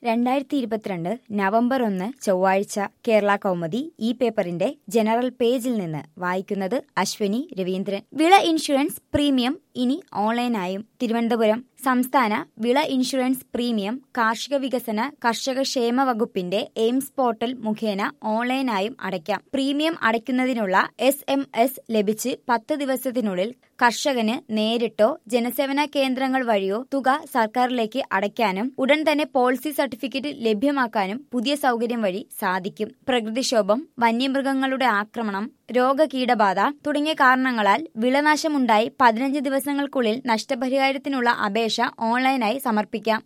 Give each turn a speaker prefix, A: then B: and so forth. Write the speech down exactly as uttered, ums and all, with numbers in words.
A: രണ്ടായിരത്തി ഇരുപത്തിരണ്ട് നവംബർ ഒന്ന് ചൊവ്വാഴ്ച കേരള കൗമുദി ഈ പേപ്പറിന്റെ ജനറൽ പേജിൽ നിന്ന് വായിക്കുന്നത് അശ്വനി രവീന്ദ്രൻ. വിള ഇൻഷുറൻസ് പ്രീമിയം ഇനി ഓൺലൈനായും. തിരുവനന്തപുരം സംസ്ഥാന വിള ഇൻഷുറൻസ് പ്രീമിയം കാർഷിക വികസന കർഷക ക്ഷേമ വകുപ്പിന്റെ എയിംസ് പോർട്ടൽ മുഖേന ഓൺലൈനായും അടയ്ക്കാം. പ്രീമിയം അടയ്ക്കുന്നതിനുള്ള എസ് എം എസ് ലഭിച്ച് പത്ത് ദിവസത്തിനുള്ളിൽ കർഷകന് നേരിട്ടോ ജനസേവന കേന്ദ്രങ്ങൾ വഴിയോ തുക സർക്കാരിലേക്ക് അടയ്ക്കാനും ഉടൻ തന്നെ പോളിസി സർട്ടിഫിക്കറ്റ് ലഭ്യമാക്കാനും പുതിയ സൗകര്യം വഴി സാധിക്കും. പ്രകൃതിക്ഷോഭം, വന്യമൃഗങ്ങളുടെ ആക്രമണം, രോഗകീടബാധ തുടങ്ങിയ കാരണങ്ങളാൽ വിളനാശമുണ്ടായി പതിനഞ്ച് ദിവസങ്ങൾക്കുള്ളിൽ നഷ്ടപരിഹാരത്തിനുള്ള അപേക്ഷ ഓൺലൈനായി സമർപ്പിക്കാം.